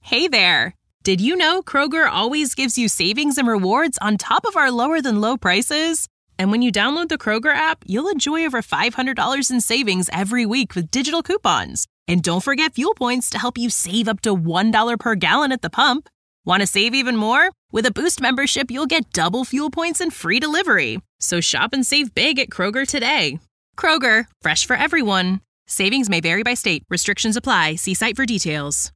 Hey there! Did you know Kroger always gives you savings and rewards on top of our lower-than-low prices? And when you download the Kroger app, you'll enjoy over $500 in savings every week with digital coupons. And don't forget fuel points to help you save up to $1 per gallon at the pump. Want to save even more? With a Boost membership, you'll get double fuel points and free delivery. So shop and save big at Kroger today. Kroger, fresh for everyone. Savings may vary by state. Restrictions apply. See site for details.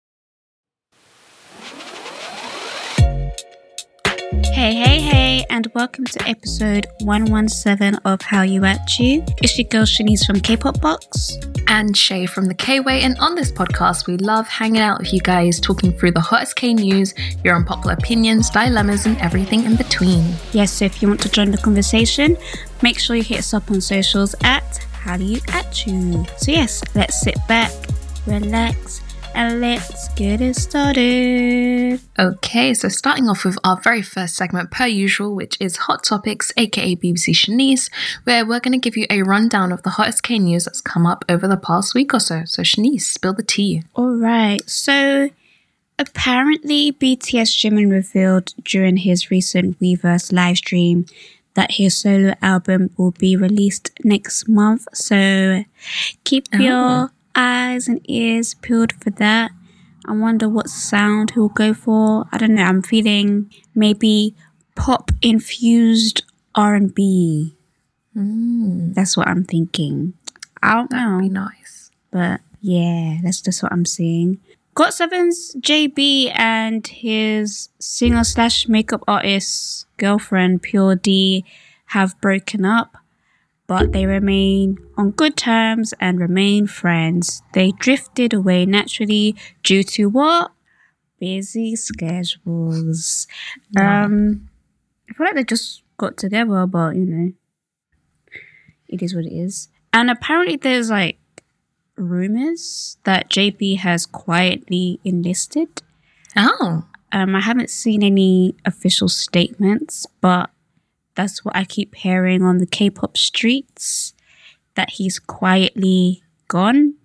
Hey, and welcome to episode 117 of How You At You. It's your girl Shanice from K-Pop Box. And Shay from the K-Way, and on this podcast we love hanging out with you guys, talking through the hottest K news, your unpopular opinions, dilemmas and everything in between. Yes, so if you want to join the conversation, make sure you hit us up on socials at How You At You. So yes, let's sit back, relax, and let's get it started. Okay, so starting off with our very first segment per usual, which is Hot Topics, aka BBC Shanice, where we're going to give you a rundown of the hottest K news that's come up over the past week or so. So Shanice, spill the tea. Alright, so apparently BTS Jimin revealed during his recent Weverse livestream that his solo album will be released next month. So keep your eyes and ears peeled for that. I wonder what sound he'll go for. I don't know. I'm feeling maybe pop infused R&B. That's what I'm thinking. I don't know. That'd be nice. But yeah, that's just what I'm seeing. GOT7's JB and his singer/makeup artist girlfriend Pure D have broken up, but they remain on good terms and remain friends. They drifted away naturally due to what? Busy schedules. I feel like they just got together, but you know, it is what it is. And apparently there's like rumors that JB has quietly enlisted. Oh. I haven't seen any official statements, but that's what I keep hearing on the K-pop streets, that he's quietly gone.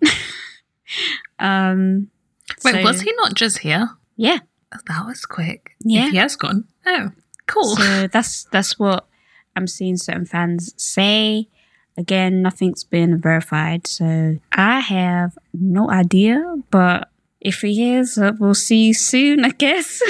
Wait, was he not just here? Yeah. That was quick. Yeah. If he has gone. Oh, cool. So that's what I'm seeing certain fans say. Again, nothing's been verified, so I have no idea, but if he is, we'll see you soon, I guess.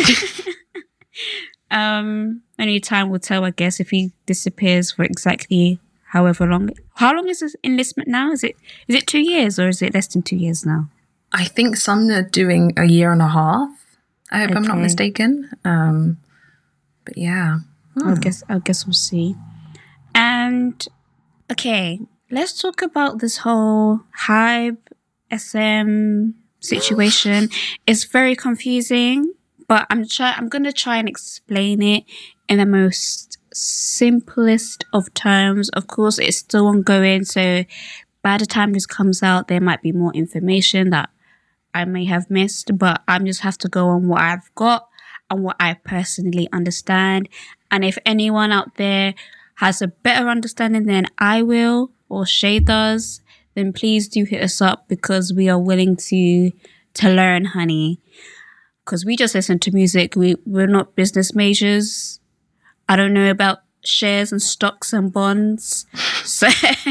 Only time will tell, I guess, if he disappears for exactly however long. How long is his enlistment now? Is it 2 years or is it less than 2 years now? I think some are doing a year and a half. I hope I'm not mistaken. But yeah. I guess we'll see. And okay, let's talk about this whole HYBE SM situation. It's very confusing, but I'm gonna try and explain it in the most simplest of terms. Of course, it's still ongoing, so by the time this comes out, there might be more information that I may have missed, but I just have to go on what I've got and what I personally understand. And if anyone out there has a better understanding than I will or Shay does, then please do hit us up, because we are willing to learn, honey. Because we just listen to music. We're not business majors. I don't know about shares and stocks and bonds. So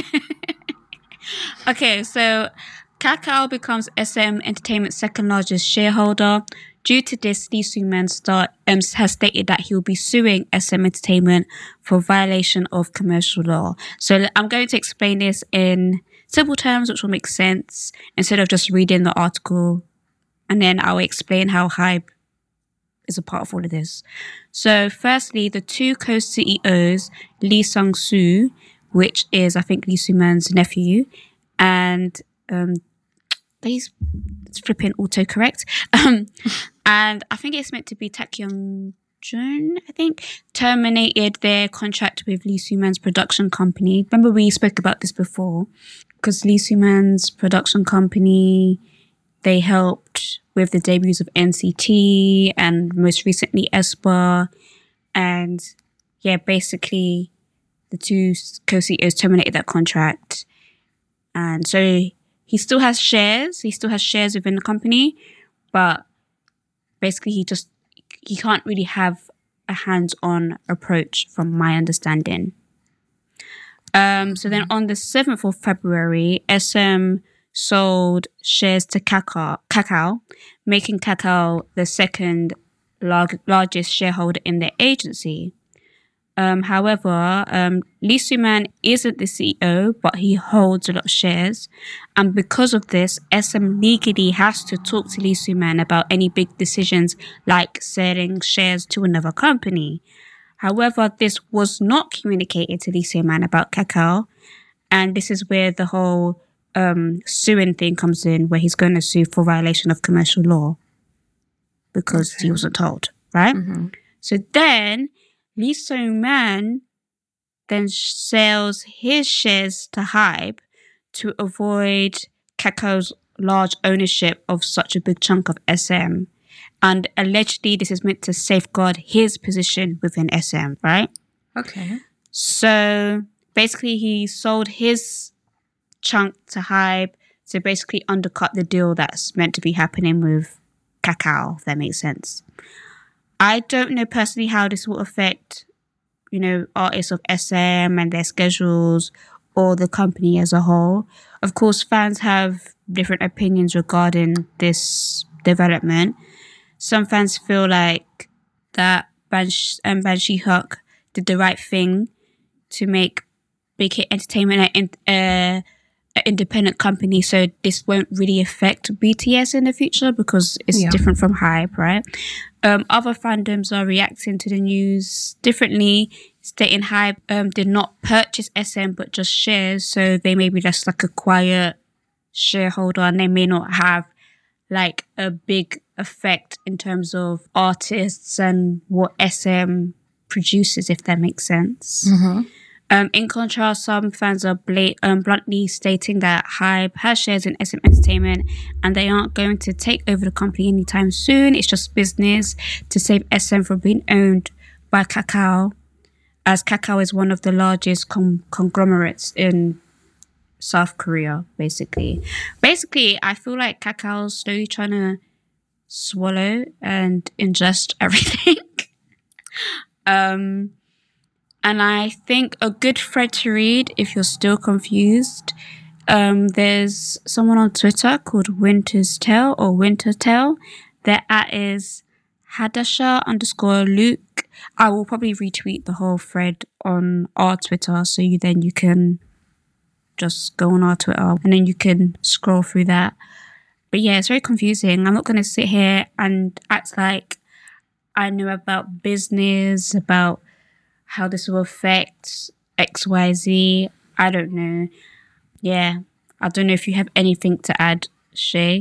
okay, so Kakao becomes SM Entertainment's second largest shareholder. Due to this, Lee Soo-man has stated that he will be suing SM Entertainment for violation of commercial law. So I'm going to explain this in simple terms, which will make sense, instead of just reading the article, and then I'll explain how HYBE is a part of all of this. So firstly, the two co-CEOs, Lee Sung-soo, which is, I think, Lee Soo-man's nephew, and he's flipping autocorrect. And I think it's meant to be Tak Young-jun, I think, terminated their contract with Lee Soo-man's production company. Remember we spoke about this before, because Lee Soo-man's production company, they helped with the debuts of NCT and most recently aespa. And yeah, basically the two co-CEOs terminated that contract. And so he still has shares. He still has shares within the company, but basically he can't really have a hands-on approach from my understanding. So then on the 7th of February, SM sold shares to Kakao, making Kakao the second largest shareholder in the agency. However, Lee Soo-man isn't the CEO, but he holds a lot of shares. And because of this, SM legally has to talk to Lee Soo-man about any big decisions like selling shares to another company. However, this was not communicated to Lee Soo-man about Kakao. And this is where the whole suing thing comes in, where he's going to sue for violation of commercial law because he wasn't told, right? Mm-hmm. So then Lee Soo-man then sells his shares to Hybe to avoid Kakao's large ownership of such a big chunk of SM. And allegedly, this is meant to safeguard his position within SM, right? Okay. So basically, he sold his chunk to Hybe to basically undercut the deal that's meant to be happening with Kakao, if that makes sense. I don't know personally how this will affect, artists of SM and their schedules or the company as a whole. Of course, fans have different opinions regarding this development. Some fans feel like that Ban Shi-hyuk did the right thing to make Big Hit Entertainment an independent company, so this won't really affect BTS in the future because it's different from Hybe, right? Other fandoms are reacting to the news differently, stating Hybe did not purchase SM but just shares, so they may be just like a quiet shareholder and they may not have like a big effect in terms of artists and what SM produces, if that makes sense. Mm-hmm. In contrast, some fans are bluntly stating that Hybe has shares in SM Entertainment and they aren't going to take over the company anytime soon. It's just business to save SM from being owned by Kakao, as Kakao is one of the largest conglomerates in South Korea, basically. Basically, I feel like Kakao's slowly trying to swallow and ingest everything. And I think a good thread to read if you're still confused, there's someone on Twitter called Winter's Tale or Winter Tale. Their @ is Hadasha_Luke. I will probably retweet the whole thread on our Twitter, so you can just go on our Twitter and then you can scroll through that. But yeah, it's very confusing. I'm not going to sit here and act like I know about business, about how this will affect XYZ. I don't know. Yeah. I don't know if you have anything to add, Shay.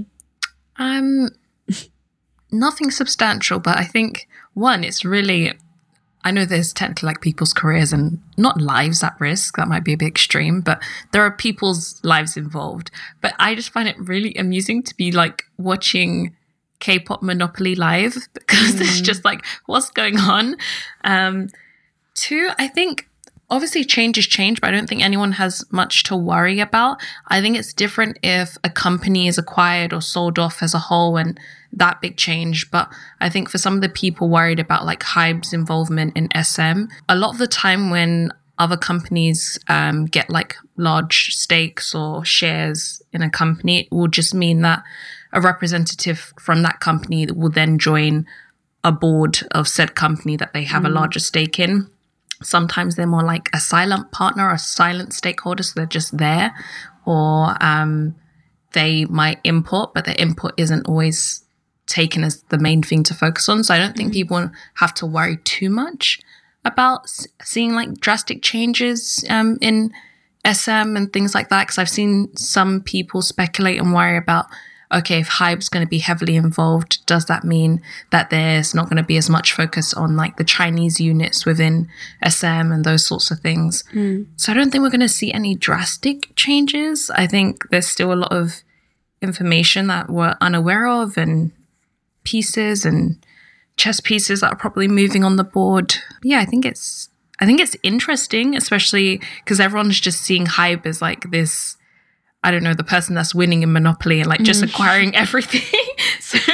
Nothing substantial, but I think, one, it's really, I know there's technically like people's careers and not lives at risk. That might be a bit extreme, but there are people's lives involved. But I just find it really amusing to be like watching K-pop Monopoly live because it's just like, what's going on? Two, I think obviously change is change, but I don't think anyone has much to worry about. I think it's different if a company is acquired or sold off as a whole and that big change. But I think for some of the people worried about like Hybe's involvement in SM, a lot of the time when other companies get like large stakes or shares in a company, it will just mean that a representative from that company will then join a board of said company that they have a larger stake in. Sometimes they're more like a silent partner or a silent stakeholder, so they're just there. Or they might input, but their input isn't always taken as the main thing to focus on. So I don't think people have to worry too much about seeing like drastic changes in SM and things like that. Because I've seen some people speculate and worry about, okay, if Hybe's going to be heavily involved, does that mean that there's not going to be as much focus on like the Chinese units within SM and those sorts of things? So I don't think we're going to see any drastic changes. I think there's still a lot of information that we're unaware of and pieces and chess pieces that are probably moving on the board. But yeah, I think it's interesting, especially because everyone's just seeing Hybe as like this, I don't know, the person that's winning in Monopoly and like just acquiring everything. So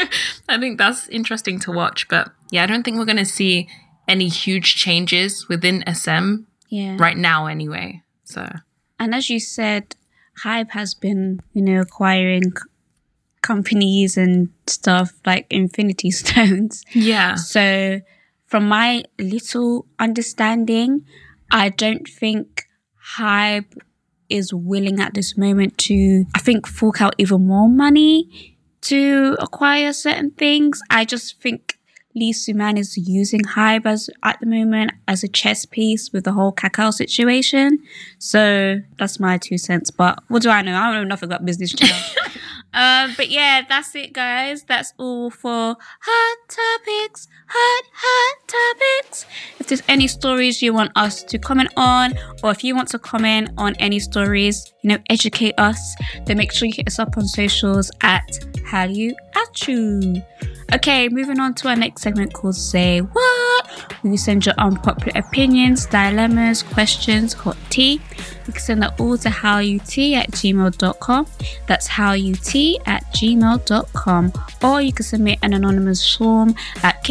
I think that's interesting to watch. But yeah, I don't think we're going to see any huge changes within SM right now anyway. So, and as you said, Hybe has been, acquiring companies and stuff like Infinity Stones. Yeah. So from my little understanding, I don't think Hybe is willing at this moment to, I think, fork out even more money to acquire certain things. I just think Lee Soo-man is using Hybe at the moment as a chess piece with the whole Kakao situation. So that's my 2 cents. But what do I know? I don't know nothing about business channel. But yeah, that's it, guys. That's all for Hot Topics. Hot Topics. If there's any stories you want us to comment on, or if you want to comment on any stories, educate us, then make sure you hit us up on socials at HallYouAtChu. Okay, moving on to our next segment called Say What? We send your unpopular opinions, dilemmas, questions, hot tea. You can send that all to howyoutea@gmail.com. That's howyoutea@gmail.com. Or you can submit an anonymous form at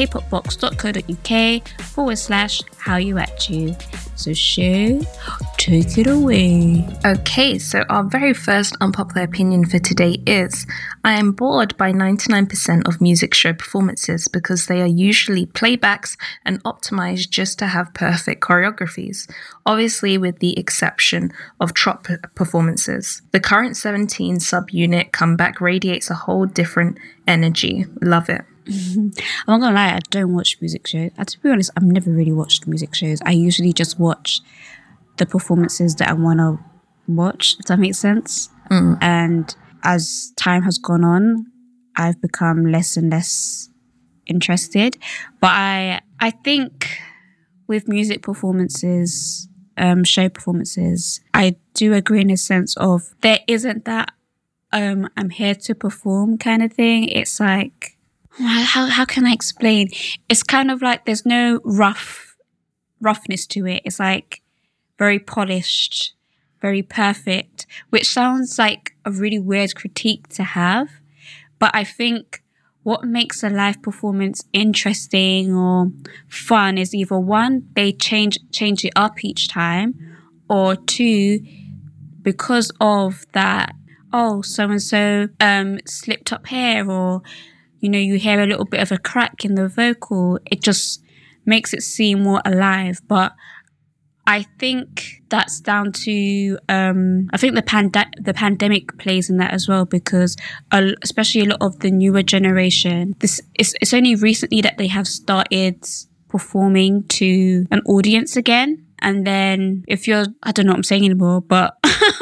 kpopbox.co.uk/howyouatchu. So Shay, take it away. Okay, so our very first unpopular opinion for today is, I am bored by 99% of music show performances because they are usually playbacks and optimized just to have perfect choreographies, obviously with the exception of trop performances. The current 17 subunit comeback radiates a whole different energy. Love it. I'm not gonna lie, I don't watch music shows. To be honest, I've never really watched music shows. I usually just watch the performances that I want to watch, if that makes sense. And as time has gone on, I've become less and less interested. But I think with music performances, show performances, I do agree in a sense of there isn't that I'm here to perform kind of thing. It's like, how can I explain? It's kind of like there's no roughness to it. It's like very polished, very perfect, which sounds like a really weird critique to have. But I think what makes a live performance interesting or fun is either one, they change it up each time, or two, because of that, so-and-so slipped up here, or you hear a little bit of a crack in the vocal. It just makes it seem more alive. But I think that's down to, I think the pandemic plays in that as well, because especially a lot of the newer generation, it's only recently that they have started performing to an audience again. And then I don't know what I'm saying anymore, but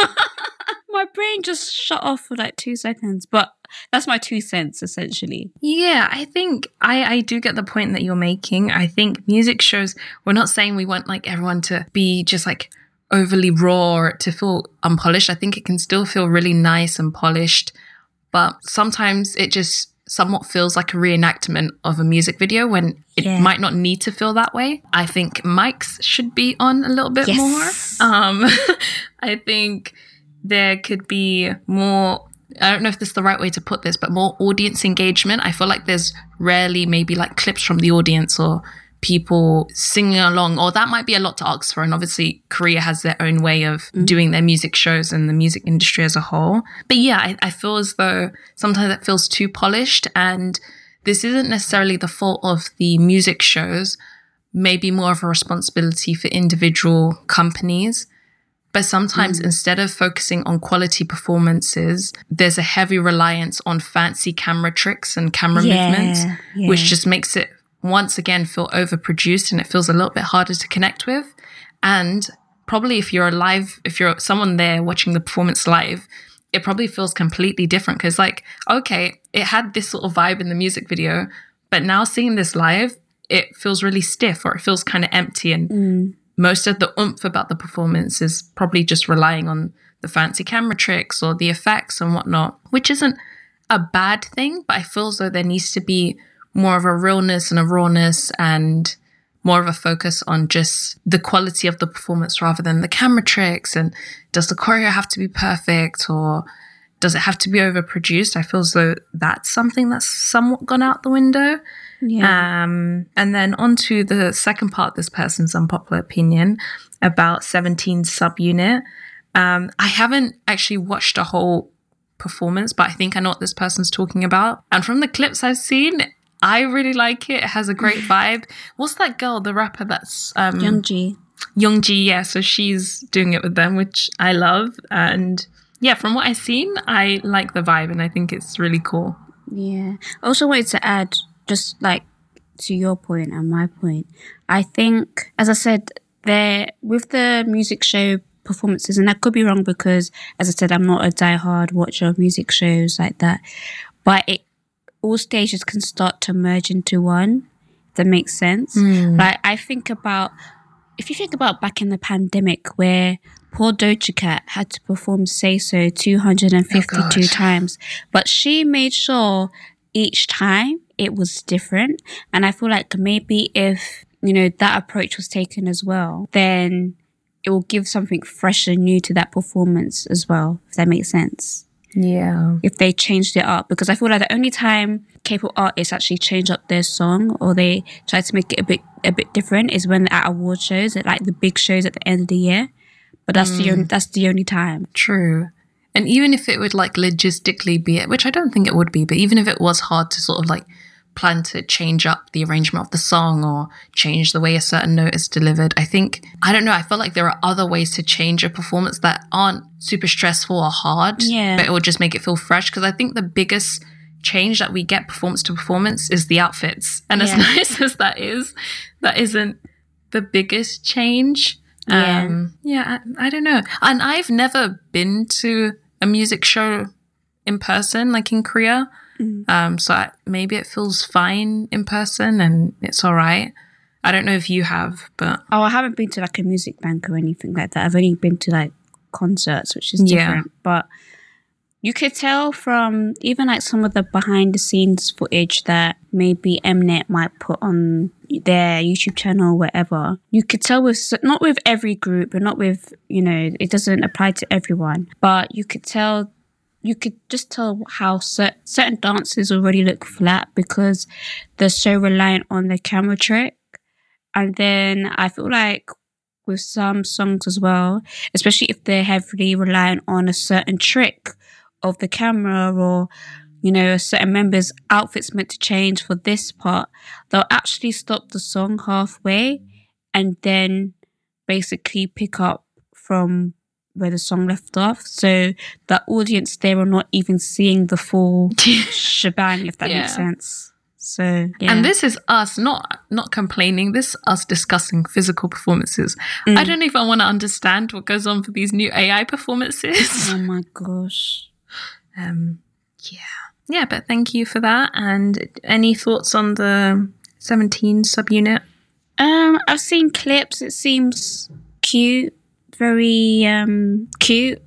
my brain just shut off for like 2 seconds. But that's my 2 cents, essentially. Yeah, I think I do get the point that you're making. I think music shows, we're not saying we want like everyone to be just like overly raw or to feel unpolished. I think it can still feel really nice and polished. But sometimes it just somewhat feels like a reenactment of a music video when it might not need to feel that way. I think mics should be on a little bit more. I think there could be more, I don't know if this is the right way to put this, but more audience engagement. I feel like there's rarely maybe like clips from the audience or people singing along, or that might be a lot to ask for. And obviously Korea has their own way of doing their music shows and the music industry as a whole. But yeah, I feel as though sometimes it feels too polished, and this isn't necessarily the fault of the music shows, maybe more of a responsibility for individual companies. But sometimes instead of focusing on quality performances, there's a heavy reliance on fancy camera tricks and camera movements, which just makes it once again feel overproduced, and it feels a little bit harder to connect with. And probably if you're someone there watching the performance live, it probably feels completely different, because like, okay, it had this sort of vibe in the music video, but now seeing this live, it feels really stiff, or it feels kind of empty, and most of the oomph about the performance is probably just relying on the fancy camera tricks or the effects and whatnot, which isn't a bad thing, but I feel as though there needs to be more of a realness and a rawness and more of a focus on just the quality of the performance rather than the camera tricks, and does the choreo have to be perfect, or does it have to be overproduced? I feel as though that's something that's somewhat gone out the window. Yeah. And then on to the second part, this person's unpopular opinion about 17 subunit. I haven't actually watched a whole performance, but I think I know what this person's talking about. And from the clips I've seen, I really like it. It has a great vibe. What's that girl, the rapper that's... Youngji. Youngji, yeah. So she's doing it with them, which I love. And yeah, from what I've seen, I like the vibe and I think it's really cool. Yeah. I also wanted to add, just like to your point and my point, I think, as I said, with the music show performances, and I could be wrong because, as I said, I'm not a diehard watcher of music shows like that, but all stages can start to merge into one, if that makes sense. Like, if you think about back in the pandemic where poor Doja Cat had to perform Say So 252 times, but she made sure each time it was different. And I feel like maybe if, that approach was taken as well, then it will give something fresh and new to that performance as well, if that makes sense. Yeah. If they changed it up, because I feel like the only time K-pop artists actually change up their song or they try to make it a bit different is when they're at award shows, at like the big shows at the end of the year. But that's the only time. True. And even if it would like logistically be it, which I don't think it would be, but even if it was hard to sort of like plan to change up the arrangement of the song or change the way a certain note is delivered, I feel like there are other ways to change a performance that aren't super stressful or hard, but it will just make it feel fresh. Because I think the biggest change that we get performance to performance is the outfits. And as nice as that isn't the biggest change. I don't know. And I've never been to a music show in person, like in Korea. Maybe it feels fine in person and it's all right. I don't know if you have, but... Oh, I haven't been to like a music bank or anything like that. I've only been to like concerts, which is different. Yeah. But you could tell from even like some of the behind the scenes footage that maybe Mnet might put on their YouTube channel or whatever. You could tell not with every group, but not with, it doesn't apply to everyone. But you could just tell how certain dances already look flat because they're so reliant on the camera trick. And then I feel like with some songs as well, especially if they're heavily reliant on a certain trick of the camera or, a certain member's outfit's meant to change for this part, they'll actually stop the song halfway and then basically pick up from where the song left off, so the audience there are not even seeing the full shebang, if that makes sense. So and this is us not complaining, this is us discussing physical performances. I don't even want to understand what goes on for these new AI performances. Oh my gosh. But thank you for that. And any thoughts on the 17 subunit? I've seen clips. It seems cute. Very cute.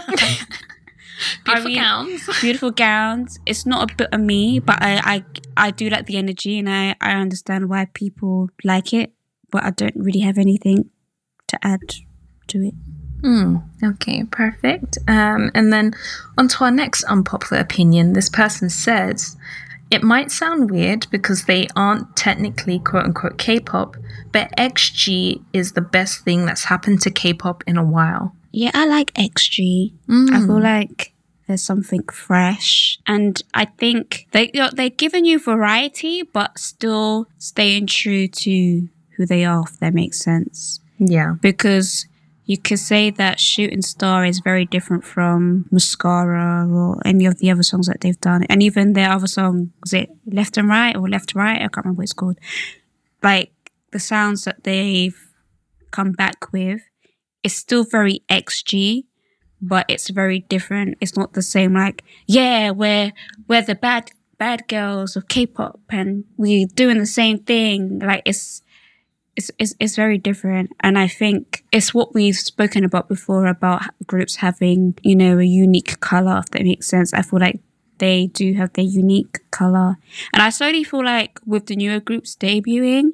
Beautiful gowns. It's not a bit of me, but I do like the energy and I understand why people like it, but I don't really have anything to add to it. Okay, perfect. And then on to our next unpopular opinion. This person says, it might sound weird because they aren't technically quote-unquote K-pop, but XG is the best thing that's happened to K-pop in a while. Yeah, I like XG. I feel like there's something fresh. And I think they're giving you variety, but still staying true to who they are, if that makes sense. Yeah. Because you could say that Shooting Star is very different from Mascara or any of the other songs that they've done. And even their other song, was it Left and Right or Left to Right? I can't remember what it's called. Like, the sounds that they've come back with, it's still very XG, but it's very different. It's not the same like, we're the bad girls of K-pop and we're doing the same thing. Like, it's very different. And I think it's what we've spoken about before about groups having, a unique colour, if that makes sense. I feel like they do have their unique colour. And I slowly feel like with the newer groups debuting,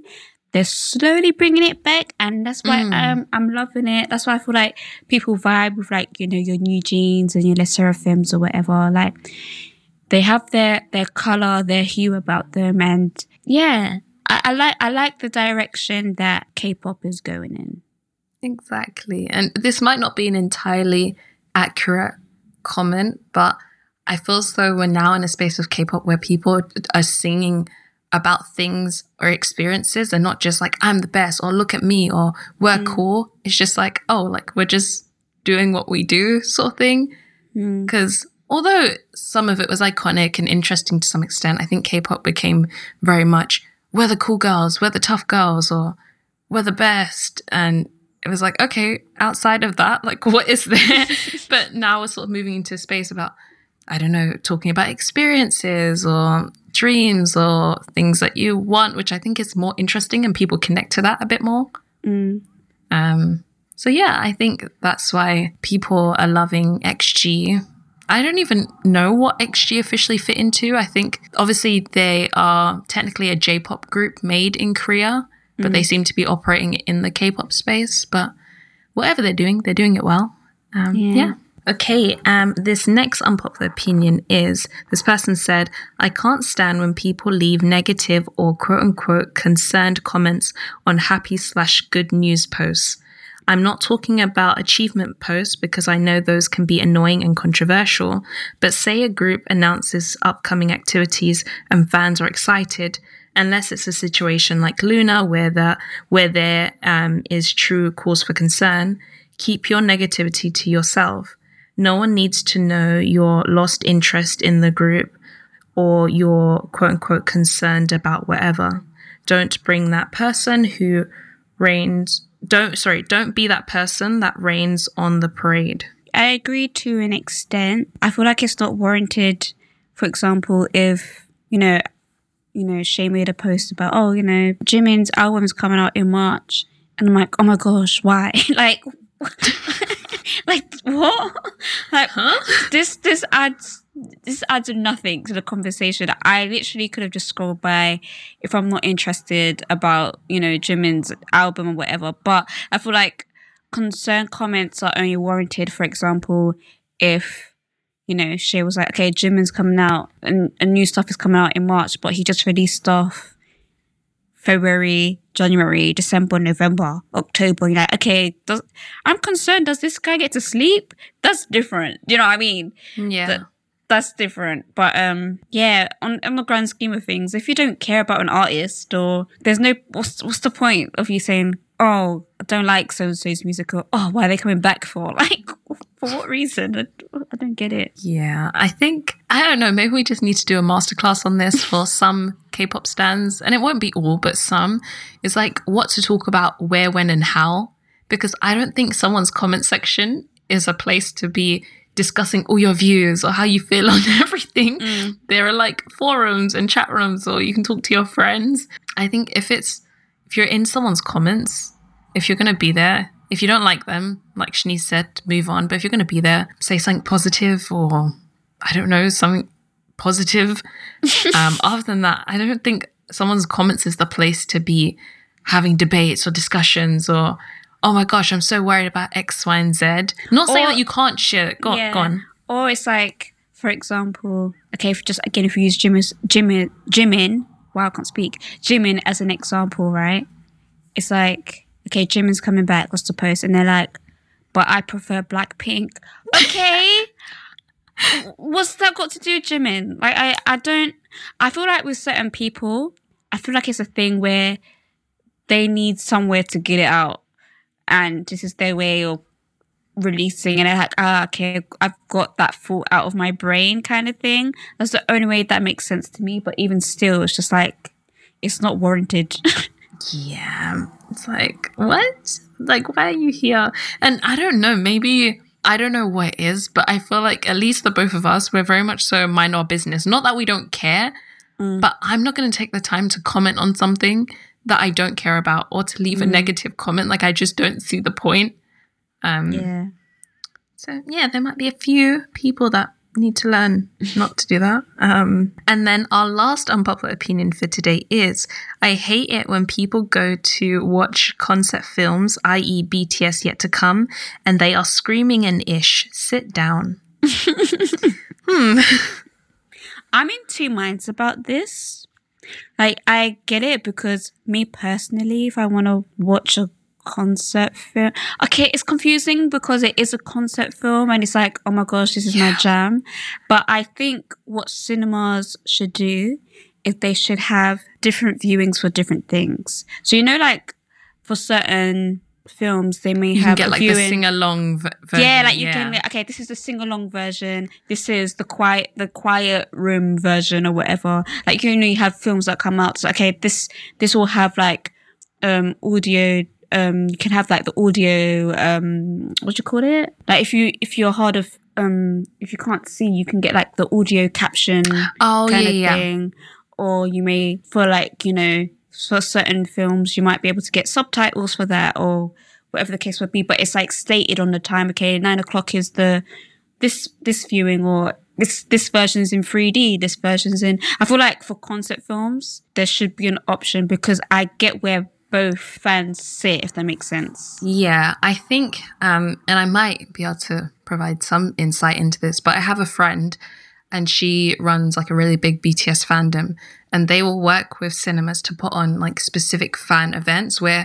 they're slowly bringing it back, and that's why I'm loving it. That's why I feel like people vibe with like, you know, your New Jeans and your Les Seraphims or whatever. Like they have their color, their hue about them, and yeah, I like the direction that K-pop is going in. Exactly. And this might not be an entirely accurate comment, but I feel as though we're now in a space of K-pop where people are singing about things or experiences and not just like, I'm the best, or look at me, or we're cool. It's just like, oh, like we're just doing what we do sort of thing. Because although some of it was iconic and interesting to some extent, I think K-pop became very much, we're the cool girls, we're the tough girls, or we're the best. And it was like, okay, outside of that, like what is there? But now we're sort of moving into a space about, I don't know, talking about experiences or dreams or things that you want, which I think is more interesting and people connect to that a bit more. So yeah, I think that's why people are loving XG. I don't even know what XG officially fit into. I think obviously they are technically a J-pop group made in Korea, but they seem to be operating in the K-pop space. But whatever they're doing it well. Yeah. Okay, this next unpopular opinion is, this person said, I can't stand when people leave negative or quote-unquote concerned comments on happy/good news posts. I'm not talking about achievement posts because I know those can be annoying and controversial, but say a group announces upcoming activities and fans are excited, unless it's a situation like Luna where there is true cause for concern, keep your negativity to yourself. No one needs to know your lost interest in the group or you're quote-unquote concerned about whatever. Don't bring that person who rains... Don't be that person that rains on the parade. I agree to an extent. I feel like it's not warranted. For example, if, you know, Shay made a post about, oh, you know, Jimin's album's coming out in March. And I'm like, oh my gosh, why? Like... Like what? Like, huh? This adds nothing to the conversation. I literally could have just scrolled by if I'm not interested about, you know, Jimin's album or whatever. But I feel like concerned comments are only warranted, for example, if, you know, Shay was like, okay, Jimin's coming out and new stuff is coming out in March, but he just released stuff February, January, December, November, October. You're like, okay, I'm concerned. Does this guy get to sleep? That's different. You know what I mean? Yeah. That's different. But yeah, on the grand scheme of things, if you don't care about an artist, or there's no, what's the point of you saying, oh, I don't like so-and-so's music, or oh, why are they coming back for? Like, for what reason? I don't get it. Yeah, I think, I don't know, maybe we just need to do a masterclass on this for some K-pop stans, and it won't be all, but some. It's like what to talk about, where, when, and how, because I don't think someone's comment section is a place to be discussing all your views or how you feel on everything. There are like forums and chat rooms, or you can talk to your friends. I think if you're in someone's comments, if you're going to be there, if you don't like them, like Shanice said, move on. But if you're going to be there, say something positive, or I don't know, something positive. Other than that, I don't think someone's comments is the place to be having debates or discussions, or, oh my gosh, I'm so worried about X, Y, and Z. Not saying that you can't share it. Go on. Or it's like, for example, okay, if we use Jimin, wow, I can't speak. Jimin as an example, right? It's like, okay, Jimin's coming back, what's the post? And they're like, but I prefer Blackpink. Okay. What's that got to do with Jimin? Like, I feel like with certain people, I feel like it's a thing where they need somewhere to get it out. And this is their way of releasing, and they're like, okay, I've got that thought out of my brain kind of thing. That's the only way that makes sense to me. But even still, it's just like, it's not warranted. Yeah. It's like, what? Like, why are you here? And I don't know, maybe, I don't know what it is, but I feel like at least the both of us, we're very much so mind our business. Not that we don't care, but I'm not going to take the time to comment on something that I don't care about, or to leave a negative comment. Like, I just don't see the point. Yeah. So, yeah, there might be a few people that need to learn not to do that. And then our last unpopular opinion for today is I hate it when people go to watch concept films, i.e. BTS Yet to Come, and they are screaming in Ish. Sit down. I'm in two minds about this. Like, I get it because me personally, if I want to watch a concert film, okay, it's confusing because it is a concert film and it's like, oh my gosh, this is my jam. But I think what cinemas should do is they should have different viewings for different things. So, you know, like for certain films, they may have get a like viewing. the sing-along version. Yeah, like you can, okay, this is the sing-along version. This is the quiet room version or whatever. Like, you know, you have films that come out. So, okay, this will have like audio. You can have like the audio. What do you call it? Like if you're hard of if you can't see, you can get like the audio caption kind of thing. Or you may, for like, you know, for certain films, you might be able to get subtitles for that or whatever the case would be. But it's like stated on the time, okay, 9:00 is this viewing, or this version's in 3D, this version's in... I feel like for concert films, there should be an option because I get where both fans sit, if that makes sense. Yeah, I think, and I might be able to provide some insight into this, but I have a friend and she runs like a really big BTS fandom, and they will work with cinemas to put on like specific fan events where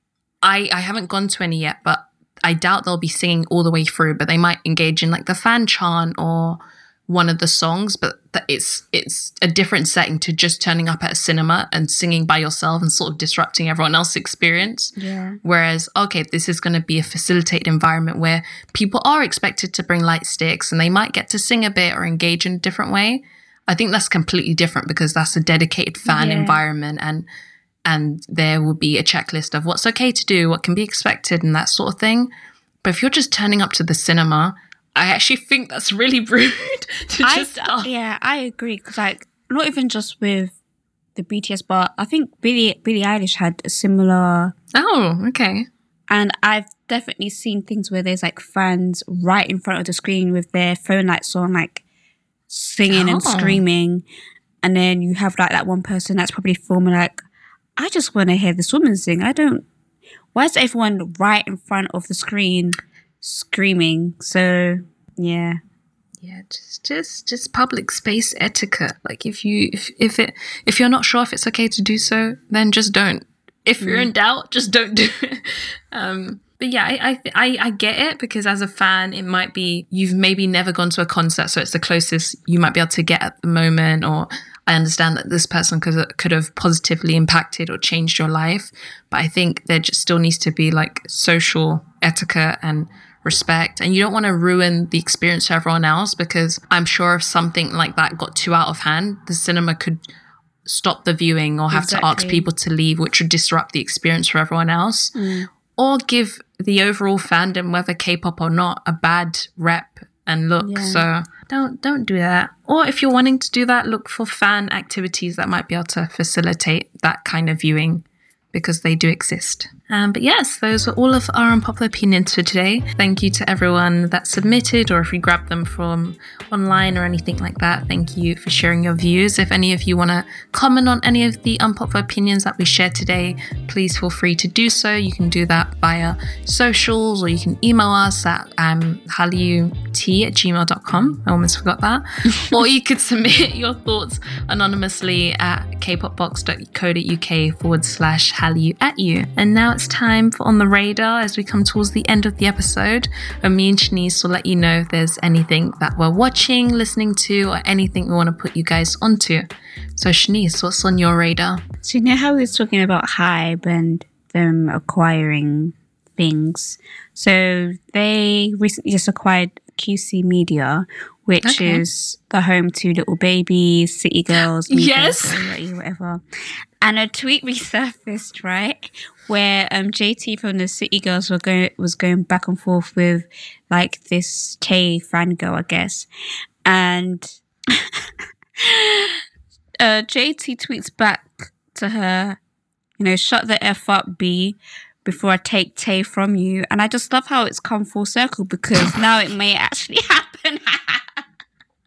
I haven't gone to any yet, but I doubt they'll be singing all the way through, but they might engage in like the fan chant or one of the songs, but it's a different setting to just turning up at a cinema and singing by yourself and sort of disrupting everyone else's experience. Yeah. Whereas, okay, this is going to be a facilitated environment where people are expected to bring light sticks and they might get to sing a bit or engage in a different way. I think that's completely different because that's a dedicated fan environment, and there will be a checklist of what's okay to do, what can be expected, and that sort of thing. But if you're just turning up to the cinema, I actually think that's really rude to just start. Yeah, I agree. Because like, not even just with the BTS, but I think Billie Eilish had a similar... Oh, okay. And I've definitely seen things where there's like fans right in front of the screen with their phone lights on, like singing and screaming. And then you have like that one person that's probably filming like, I just want to hear this woman sing. Why is everyone right in front of the screen screaming? So yeah, just public space etiquette. Like if you're not sure if it's okay to do so, then just don't. If you're in doubt, just don't do it. But yeah, I get it, because as a fan, it might be you've maybe never gone to a concert, so it's the closest you might be able to get at the moment, or I understand that this person could have positively impacted or changed your life. But I think there just still needs to be like social etiquette and respect, and you don't want to ruin the experience for everyone else, because I'm sure if something like that got too out of hand, the cinema could stop the viewing or have to ask people to leave, which would disrupt the experience for everyone else, or give the overall fandom, whether K-pop or not, a bad rep and look. So don't do that. Or if you're wanting to do that, look for fan activities that might be able to facilitate that kind of viewing, because they do exist. But yes, those were all of our unpopular opinions for today. Thank you to everyone that submitted, or if you grabbed them from online or anything like that, thank you for sharing your views. If any of you want to comment on any of the unpopular opinions that we shared today, please feel free to do so. You can do that via socials, or you can email us at hallyu@gmail.com. I almost forgot that. Or you could submit your thoughts anonymously at kpopbox.co.uk/hallyu@you. And now it's time for On the Radar, as we come towards the end of the episode, and me and Shanice will let you know if there's anything that we're watching, listening to, or anything we want to put you guys onto. So Shanice, what's on your radar? So you know how we were talking about Hybe and them acquiring things? So they recently just acquired QC Media, which is the home to Little Baby, City Girls, whatever. And a tweet resurfaced, right, where JT from the City Girls was going back and forth with like this Tay fangirl, I guess, and JT tweets back to her, you know, shut the F up, B, before I take Tay from you. And I just love how it's come full circle, because now it may actually happen.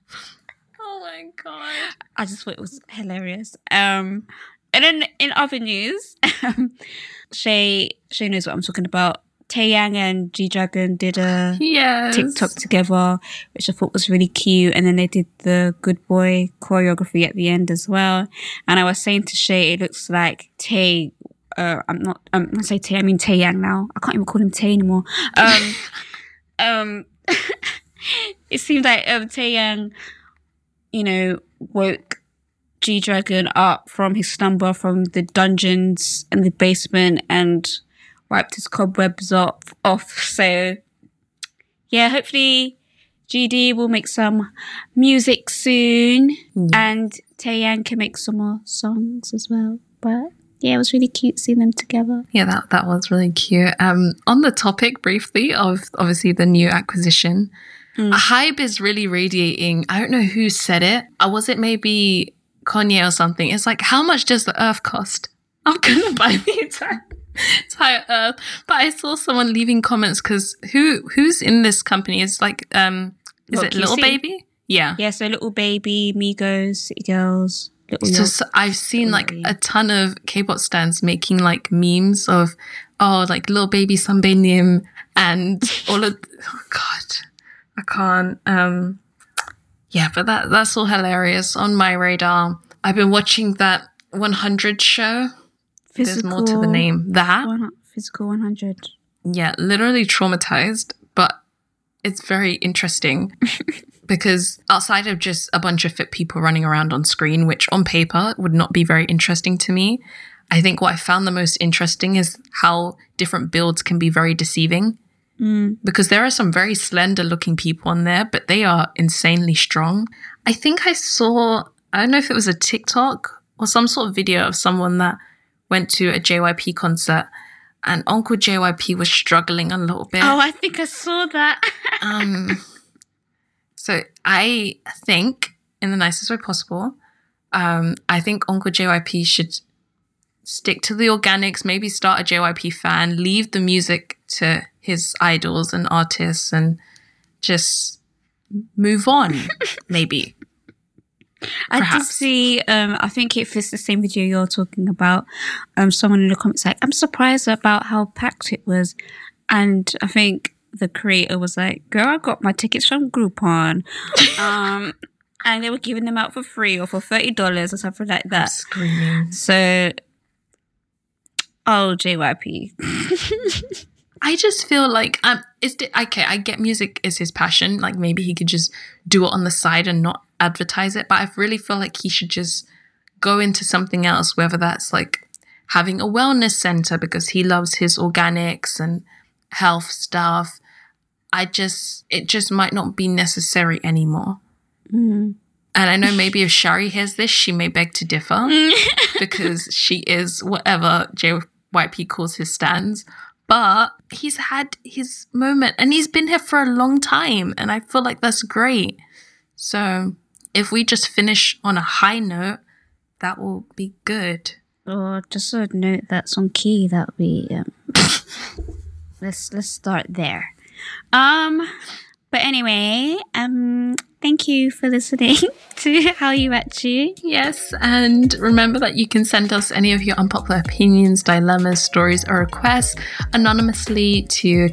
my god. I just thought it was hilarious. And then in other news, Shay knows what I'm talking about. Taeyang and G-Dragon did a TikTok together, which I thought was really cute. And then they did the Good Boy choreography at the end as well. And I was saying to Shay, it looks like Tay. I say Tay, I mean Taeyang now. I can't even call him Tay anymore. It seemed like Taeyang, woke G-Dragon up from his slumber from the dungeons and the basement and wiped his cobwebs off. So, yeah, hopefully GD will make some music soon and Taeyang can make some more songs as well. But yeah, it was really cute seeing them together. Yeah, that was really cute. On the topic briefly of obviously the new acquisition, a hype is really radiating. I don't know who said it. Was it maybe Kanye or something? It's like, how much does the Earth cost? I'm gonna buy the entire Earth. But I saw someone leaving comments because who's in this company? It's like is it Little Baby? Yeah. Yeah, so Little Baby, Migos, City Girls. So I've seen like a ton of K-pop stans making like memes of like Little Baby Sunbaenim and all of God, I can't. Yeah, but that's all hilarious on my radar. I've been watching that 100 show. There's more to the name. Physical 100. Yeah, literally traumatized, but it's very interesting. Because outside of just a bunch of fit people running around on screen, which on paper would not be very interesting to me, I think what I found the most interesting is how different builds can be very deceiving. Because there are some very slender looking people on there, but they are insanely strong. I think I don't know if it was a TikTok or some sort of video of someone that went to a JYP concert and Uncle JYP was struggling a little bit. Oh, I think I saw that. So I think, in the nicest way possible, I think Uncle JYP should stick to the organics, maybe start a JYP fan, leave the music to his idols and artists and just move on, maybe. I did see, I think it fits the same video you're talking about. Someone in the comments like, I'm surprised about how packed it was. And I think the creator was like, girl, I got my tickets from Groupon. And they were giving them out for free or for $30 or something like that. I'm screaming. So, JYP. I just feel like, I get music is his passion. Like maybe he could just do it on the side and not advertise it. But I really feel like he should just go into something else, whether that's like having a wellness center because he loves his organics and health stuff. It just might not be necessary anymore. And I know maybe if Shari hears this, she may beg to differ because she is whatever JYP calls his stans. But he's had his moment and he's been here for a long time. And I feel like that's great. So if we just finish on a high note, that will be good. Or just a note that's on key, that would be... Let's start there. But anyway, thank you for listening to How You At You. Yes, and remember that you can send us any of your unpopular opinions, dilemmas, stories, or requests anonymously to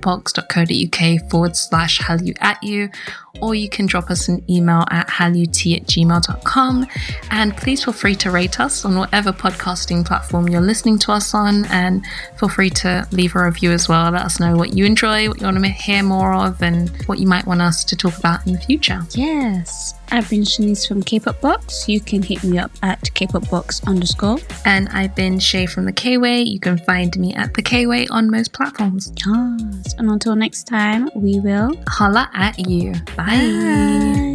kpopbox.co.uk/HowYouAtYou, or you can drop us an email at hallut@gmail.com. And please feel free to rate us on whatever podcasting platform you're listening to us on, and feel free to leave a review as well. Let us know what you enjoy, what you want to hear more of, and what you might want us to talk about in the future. Yes. I've been Shanice from K-Pop Box. You can hit me up at kpopbox_. And I've been Shay from the K-Way. You can find me at the K-Way on most platforms. Yes. And until next time, we will holla at you. Bye. Bye.